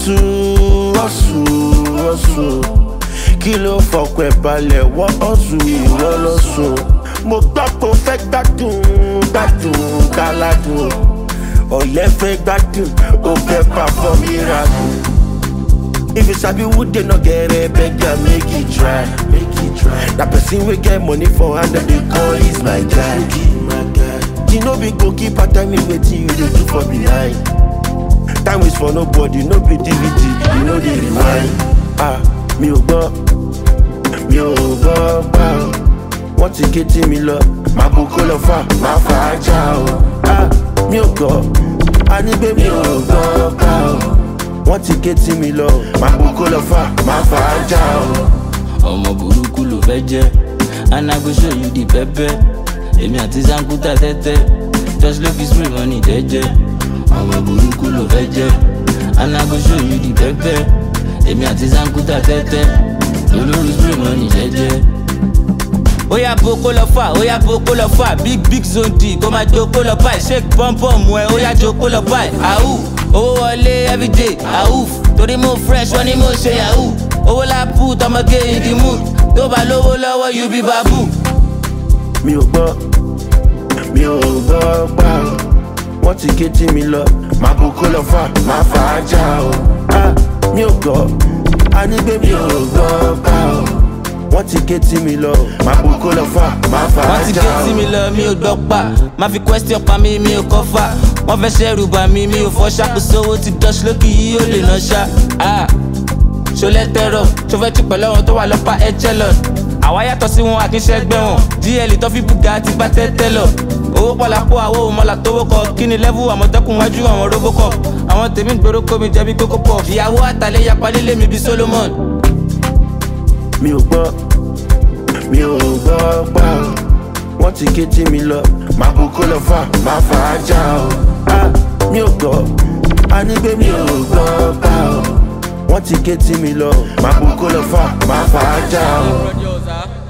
hustle. Kí ló fọkàn ẹ̀ balẹ̀ wọ́n hustle ìwọ lọ sùn. Mo gbọ́ pé o fẹ́ gbádùn káládùn. Ọ̀yẹ́ fẹ́ gbádùn o fẹ́ perform miracle. If you sabi who dey no get it, beggar make it try. That person wey get money for hand dem dey call is my guy. You no be goalkeeper, tell me wetin you dey do for behind. Time is for nobody, no be DVD, you know dey rewind. Mi ò gbọ́ pa o. Wọ́n ti ké tí mi lọ, màá bu kó lọ fà, màá fà á já o. Mi ò gbọ́, a ní pé mi ò gbọ́ pa o. Wọ́n ti ké tí mi lọ, màá bu kó lọ fà, màá fà á já o. Ọmọ burúkú ló fẹ́ jẹ́, and I go show you the pepper. Èmi àti Zankuta tẹ́tẹ́, just look his free money jẹ́jẹ́. Ọmọ burúkú ló fẹ́ jẹ́, and I go show you the pepper. Èmi àti Zankuta tẹ́tẹ́, olórí free money jẹ́jẹ́. Oya boko lọ fà, big zone D, kó máa jókòó lọ báyìí, shake pọ́npọ́n mu ẹ, oya jókòó lọ báyìí. Àhú, owó wọlé everyday, àhúf, torí mo fresh, wọ́n ní mo ṣe yahoo. Owó lápú, tọmọge in the mood, tó bá lówó lọ́wọ́ you be babu. Mi ò gbọ́ pa o. Wọ́n ti ké tí mi lọ, màá bu kó lọ fà, màá fà á já o. Mi ò gbọ́, a ní pé mi ò gbọ́ pa o. Wọ́n ti ké tí mi lọ, màá bu kó lọ fà, màá fà á já o. Wọ́n ti ké tí mi lọ, mi ò gbọ́ pa. Má fi question pa mi ò kọ́ fà. Wọ́n fẹ́ ṣẹ́rù bà mí, mi ò fọ́ ṣàkóso owó ti dọ́ṣ lókì yìí ó lè ná ṣá. Ṣọlẹ́ tẹ́rọ̀, ṣọfẹ́ tí pẹ̀lú àwọn tó wà lọ́pàá Echelon. Àwa yàtọ̀ sí wọn àkínṣẹ́gbẹ́ wọn, GL tó fi bùgà ti bá tẹ́tẹ́ lọ. Owó pọ̀lápọ̀ àwọ̀ òmọ́là tó wọ́kọ̀, kí ni level àmọ̀tẹ́kùn wájú àwọn Robocop. Àwọn tèmi gbèrò kó mi jẹ́ bí kókó pọ̀. Ìyàwó àtàlẹ́ yapa lílé mi bí Solomon. Mi ò gbọ́ pa o. Wọ́n ti ké tí mi lọ, màá bu kó lọ fà, màá fà á já o. Mi ò gbọ́, a ní pé mi ò gbọ́ pa o. Wọ́n ti ké tí mi lọ, màá bu kó lọ fà, màá fà á já o.